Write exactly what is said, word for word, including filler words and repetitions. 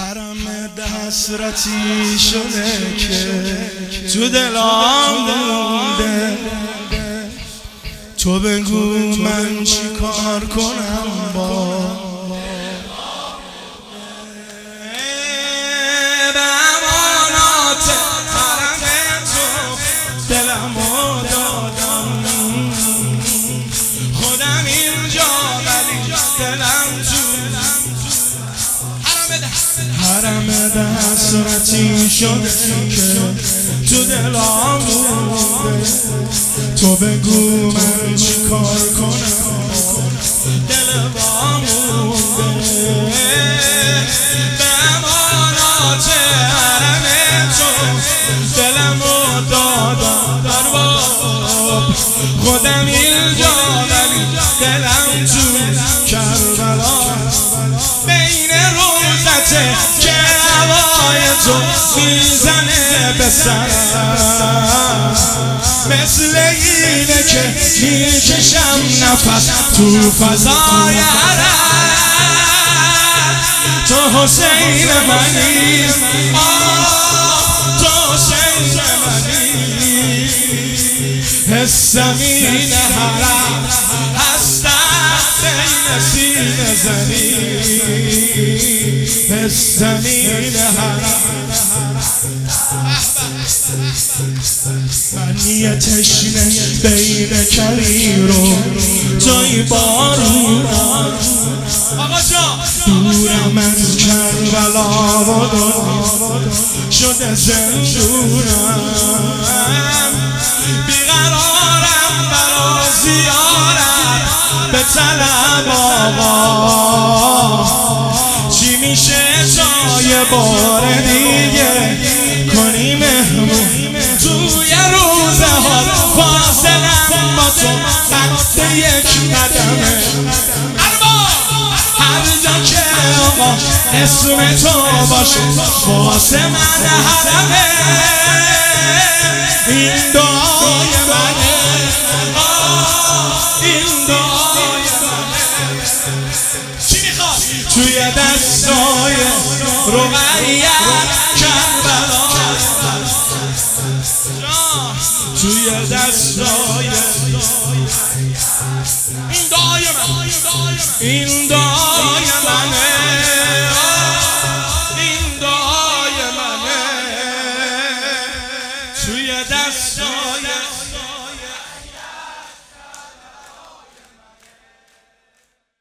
حرم حسرتی شده که تو دلم مونده. تو بگو من چی کار کنم با بمانات حرم تو دلمو دادم. خودم اینجا ولی دلم تو حرم حسرتی شده که تو دلم مونده. تو بگو من چی کار کنم دلم مونده. بمانات حرم تو دلمو دادم درباب. خودم اینجا ولی دلم تو کربلا. بین روزته که هوای تو میزنه به سرم، مثل اینه که میکشم نفس تو فضای حرم. تو حسین منی، تو حسین منی. حسم این حرم هستم بین سینه زنی. حسم این حرم من یه تشنه بین کلیر و جای بارونم. دورم از کربلا و دنیا شده زندونم. بیقرارم برا زیارت به طلب آقا. چی میشه تا یه بار دیگه کنی مهمون توی روزه ها. فاصلم با تو قد یک قدمه. هر جا که آقا اسم تو باشه واسه من حرمه. این دعای منه، این دعای منه. چی میخواد؟ توی دستای رقیت کربلا. توی دستای این دعای من، این دعای